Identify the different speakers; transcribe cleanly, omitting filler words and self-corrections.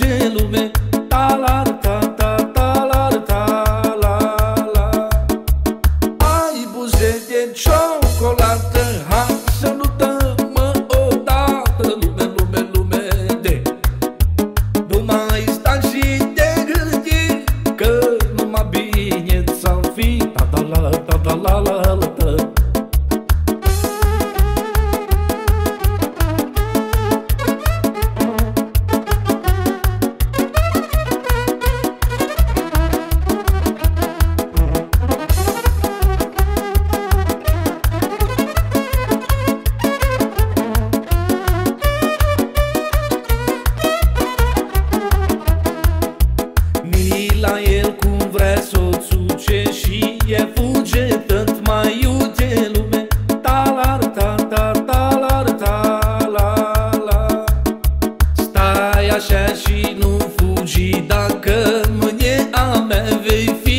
Speaker 1: fuge lume. Ta-la, ta-ta, ta-la, ta-la, la. Ai buze de ciocolată, hai să luptăm odată. Lume, lume, lume de nu mai sta și te gândi că numai bine ți-am fi. Ta-ta-la, ta-ta-la, la, la, ta. La el cum vrea s-o țuce și e fuge tant mai iute lume. Ta-la, ta-ta, ta-la, ta-la, la. Stai așa și nu fugi, dacă mâine a mea vei fi.